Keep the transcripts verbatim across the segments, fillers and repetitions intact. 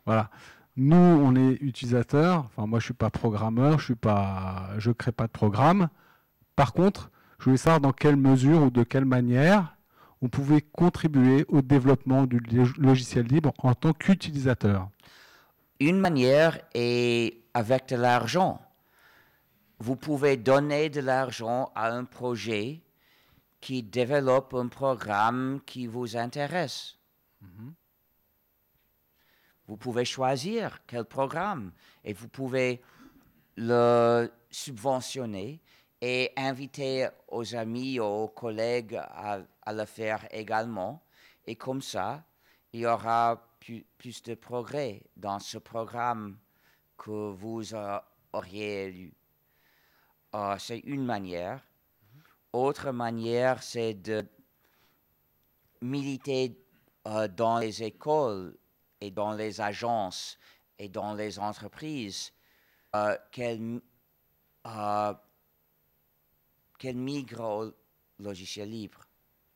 Voilà. Nous, on est utilisateurs. Enfin, moi, je suis pas programmeur, je suis pas, je crée pas de programme. Par contre, je voulais savoir dans quelle mesure ou de quelle manière on pouvait contribuer au développement du logiciel libre en tant qu'utilisateur. Une manière est avec de l'argent. Vous pouvez donner de l'argent à un projet qui développe un programme qui vous intéresse. Mhm. Vous pouvez choisir quel programme et vous pouvez le subventionner et inviter aux amis, aux collègues à, à le faire également. Et comme ça, il y aura plus, plus de progrès dans ce programme que vous euh, auriez lu. Euh, c'est une manière. Autre manière, c'est de militer euh, dans les écoles et dans les agences et dans les entreprises euh, qu'elles euh, qu'elles migrent au logiciel libre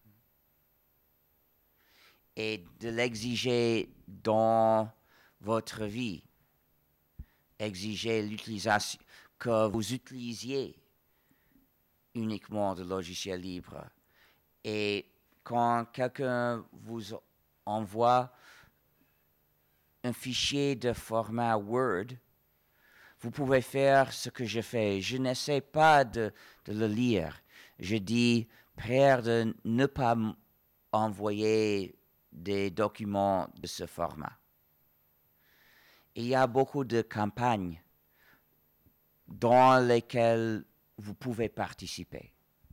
et de l'exiger dans votre vie. Exiger l'utilisation, que vous utilisiez uniquement de logiciel libre. Et quand quelqu'un vous envoie un fichier de format Word, vous pouvez faire ce que je fais. Je n'essaie pas de, de le lire. Je dis, prière de ne pas envoyer des documents de ce format. Il y a beaucoup de campagnes dans lesquelles vous pouvez participer.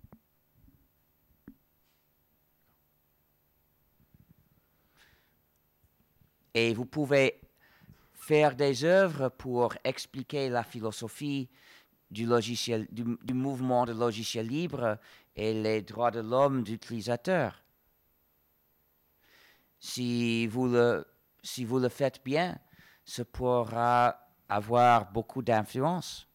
Et vous pouvez faire des œuvres pour expliquer la philosophie du, logiciel, du, du mouvement de logiciel libre et les droits de l'homme d'utilisateur. Si vous le, si vous le faites bien, ça pourra avoir beaucoup d'influence.